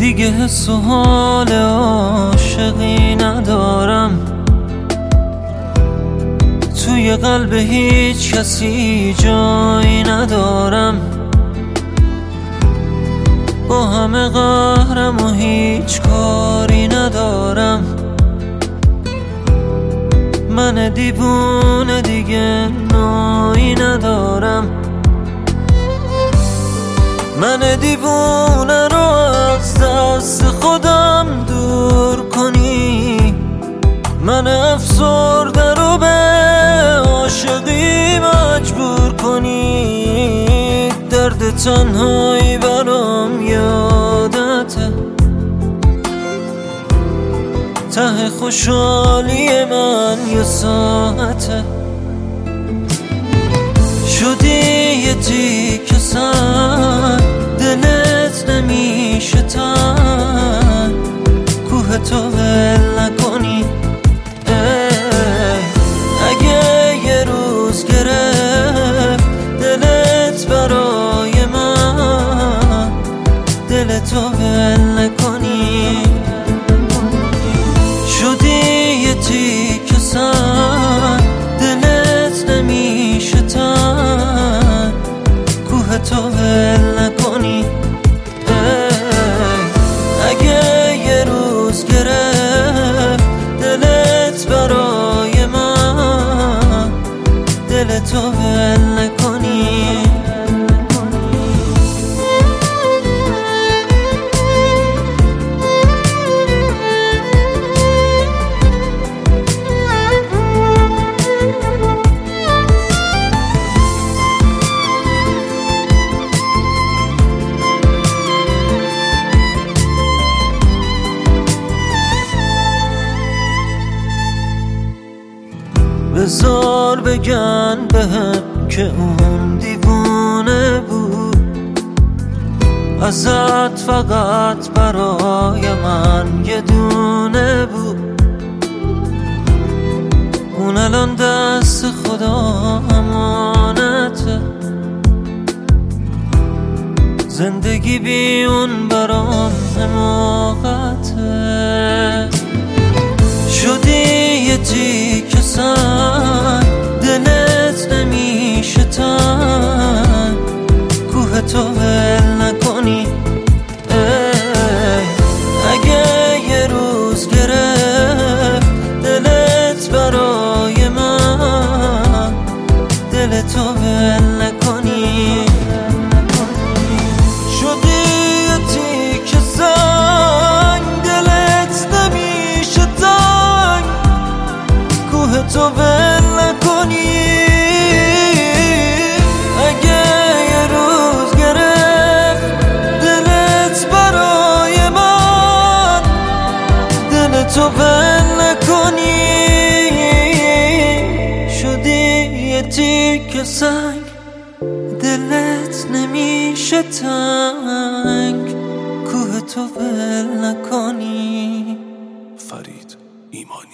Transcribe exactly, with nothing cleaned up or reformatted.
دیگه حس و حال عاشقی ندارم، توی قلب هیچ کسی جایی ندارم. با همه قهرم و هیچ کاری ندارم. من دیوونه دیگه نایی ندارم. من دیوونه رو از دست خودم دور کنی، من افسرده رو به عاشقی مجبور کنی. درد تنهایی برام یادته، ته خوشحالی من یه ساعته. شدی یه تیکه سر، دلت نمیشه تن، کوه تو ول نکنی. اگه یه روز گرفت دلت برای من، دلتو ول نکنی. شدی یه تیکه سر، دلت نمیشه تن، کوه تو ول نکنی. اگه یه روز گرفت دلت برای من، دلتو ول نکنی. بذار بگن بهم که اون دیوونه بود، ازت فقط برای من یه دونه بود. اون الان دست خدا امانته، زندگی بی اون برام حماقته. شدی یه تیکه سر، دلت نمیشه تن، کوه تو ول نکنی. اگه یه روز گرفت دلت برای من، دلتو ول نکنی. شدی یه تیکه سنگ، دلت نمیشه تنگ، کوه تو ول نکنی. اگه یه روز گرفت دلت برای من، دلتو ول نکنی. شدی یه تیکه سنگ، دلت نمیشه تنگ، کوه تو ول نکنی. فرید ایمانی.